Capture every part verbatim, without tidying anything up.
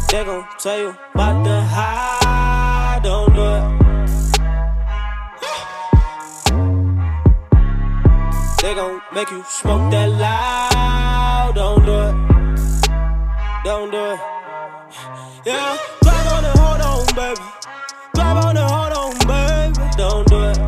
They gon' tell you about the high, don't do it. They gon' make you smoke that loud, don't do it. Don't do it. Yeah, grab on and hold on, baby. Grab on and hold on, baby. Don't do it.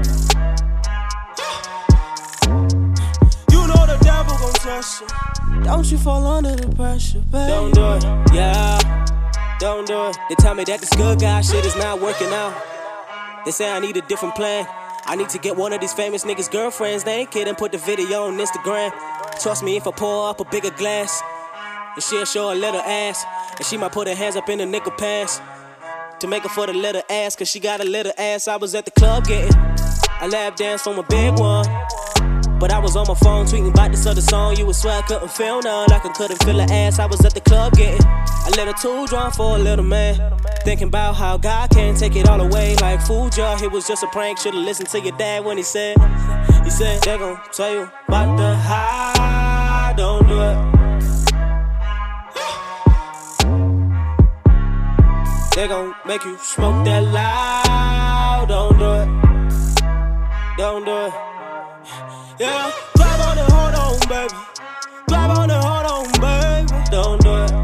You know the devil gon' test you. Don't you fall under the pressure, baby. Don't do it, yeah. Don't do it. They tell me that this good guy shit is not working out. They say I need a different plan. I need to get one of these famous niggas' girlfriends. They ain't kidding, put the video on Instagram. Trust me, if I pour up a bigger glass, and she'll show a little ass, and she might put her hands up in the nigga pants to make her for the little ass, cause she got a little ass. I was at the club getting a lap dance from a big one, but I was on my phone tweeting about this other song. You would swear I couldn't feel none, like I couldn't feel her ass. I was at the club getting a little too drunk for a little man, thinking about how God can't take it all away. Like fooled ya, it was just a prank. Should've listened to your dad when he said, He said, they gon' tell you about the high, don't do it. They gon' make you smoke that loud, don't do it. Don't do it. Yeah, grab on and hold on, baby. Grab on and hold on, baby. Don't do it.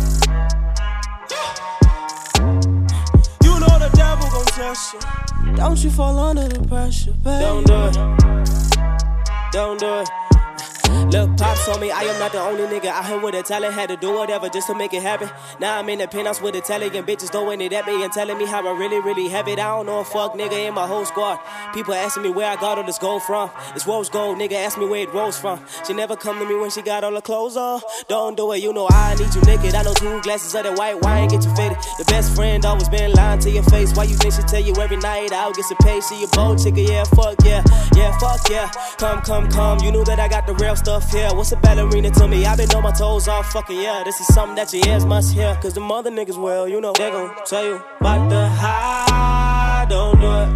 You know the devil gon' test you. Don't you fall under the pressure, baby. Don't do it. Don't do it. Look, Pops told me I am not the only nigga out here with a talent. Had to do whatever just to make it happen. Now I'm in the penthouse with Italian bitches throwing it at me and telling me how I really, really have it. I don't know a fuck nigga in my whole squad. People asking me where I got all this gold from. It's rose gold, nigga ask me where it rose from. She never come to me when she got all her clothes on. Don't do it, you know I need you naked. I know two glasses of that white wine get you faded. Your best friend always been lying to your face. Why you think she tell you every night I'll get some pay? She a bold chicka, yeah, fuck yeah. Yeah, fuck yeah. Come, come, come. You knew that I got the real stuff here. What's a ballerina to me? I been on my toes all fucking yeah. This is something that your ears must hear. Cause the mother niggas, well, you know, they gon' tell you about the high, don't do it.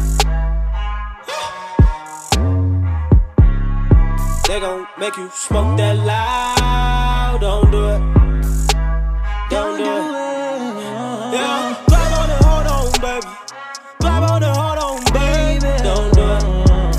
They gon' make you smoke that loud, don't do it. Don't do it. Yeah, grab on and hold on, baby. Grab on and hold on, baby. Don't do it.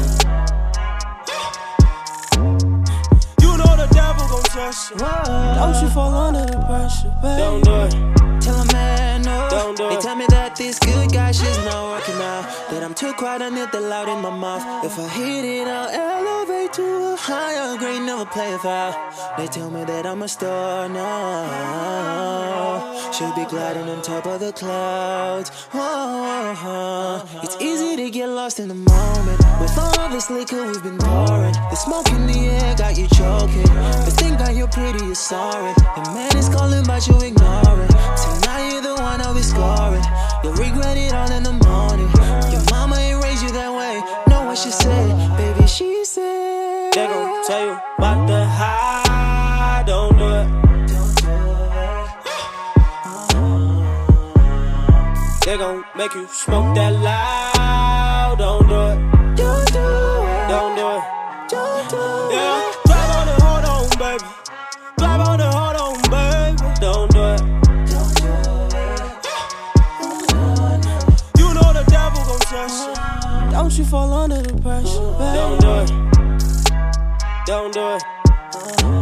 Don't you fall under the pressure, baby. Don't do it. Tell a man no. Don't do it. They tell me that this good guy shit's not working out, that I'm too quiet and the loud in my mouth. If I hit it, I'll elevate to a higher grade, never play a foul. They tell me that I'm a star now, should be gliding on top of the clouds. Oh, oh. It's easy to get lost in the moment. With all this liquor we've been pouring, the smoke in the air got you choking. The thing that you're pretty is sorry. The man is calling but you ignore it. So now you're the one I'll be scoring. You'll regret it all in the morning. Your mama ain't raised you that way. Know what she said, baby, she said. They gon' tell you about the high, don't do it. They gon' make you smoke that loud, don't do it. Don't do it. Don't do it. Don't do it. Yeah, grab on and hold on, baby. Grab on and hold on, baby. Don't do it. You know the devil gon' test you. Don't you fall under the pressure, baby. Don't do it. Don't do it.